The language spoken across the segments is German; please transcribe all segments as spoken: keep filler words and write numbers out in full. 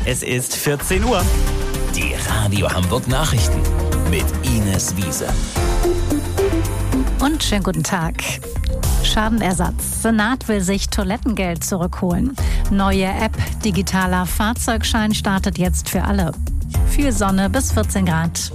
Es ist vierzehn Uhr. Die Radio Hamburg Nachrichten mit Ines Wiese. Und schönen guten Tag. Schadenersatz. Senat will sich Toilettengeld zurückholen. Neue App, digitaler Fahrzeugschein startet jetzt für alle. Viel Sonne bis vierzehn Grad.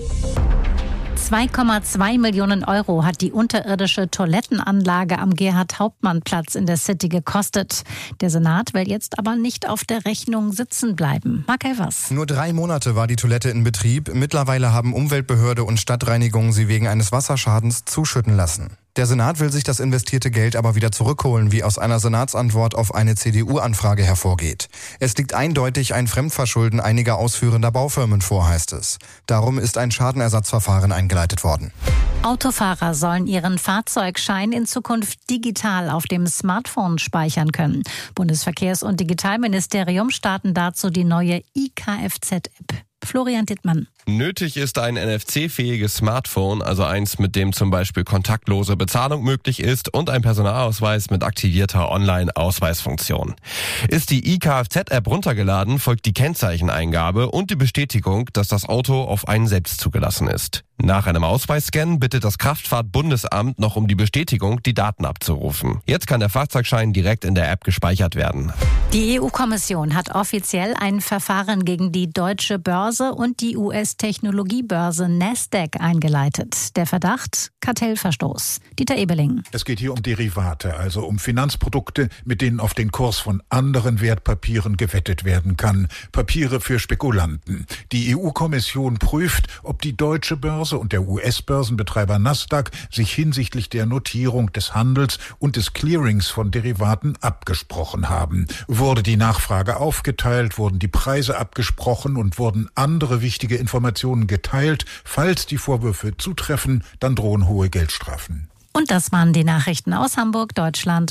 zwei Komma zwei Millionen Euro hat die unterirdische Toilettenanlage am Gerhard-Hauptmann-Platz in der City gekostet. Der Senat will jetzt aber nicht auf der Rechnung sitzen bleiben. Marc Elvers. Nur drei Monate war die Toilette in Betrieb. Mittlerweile haben Umweltbehörde und Stadtreinigung sie wegen eines Wasserschadens zuschütten lassen. Der Senat will sich das investierte Geld aber wieder zurückholen, wie aus einer Senatsantwort auf eine C D U-Anfrage hervorgeht. Es liegt eindeutig ein Fremdverschulden einiger ausführender Baufirmen vor, heißt es. Darum ist ein Schadenersatzverfahren eingeleitet worden. Autofahrer sollen ihren Fahrzeugschein in Zukunft digital auf dem Smartphone speichern können. Bundesverkehrs- und Digitalministerium starten dazu die neue I K F Z-App. Florian Dittmann. Nötig ist ein N F C-fähiges Smartphone, also eins, mit dem zum Beispiel kontaktlose Bezahlung möglich ist und ein Personalausweis mit aktivierter Online-Ausweisfunktion. Ist die I K F Z-App runtergeladen, folgt die Kennzeicheneingabe und die Bestätigung, dass das Auto auf einen selbst zugelassen ist. Nach einem Ausweisscan bittet das Kraftfahrtbundesamt noch um die Bestätigung, die Daten abzurufen. Jetzt kann der Fahrzeugschein direkt in der App gespeichert werden. Die E U-Kommission hat offiziell ein Verfahren gegen die Deutsche Börse und die U S-Technologiebörse Nasdaq eingeleitet. Der Verdacht? Kartellverstoß. Dieter Ebeling. Es geht hier um Derivate, also um Finanzprodukte, mit denen auf den Kurs von anderen Wertpapieren gewettet werden kann. Papiere für Spekulanten. Die E U-Kommission prüft, ob die Deutsche Börse und der U S-Börsenbetreiber Nasdaq sich hinsichtlich der Notierung des Handels und des Clearings von Derivaten abgesprochen haben. Wurde die Nachfrage aufgeteilt, wurden die Preise abgesprochen und wurden andere wichtige Informationen geteilt. Falls die Vorwürfe zutreffen, dann drohen hohe Geldstrafen. Und das waren die Nachrichten aus Hamburg, Deutschland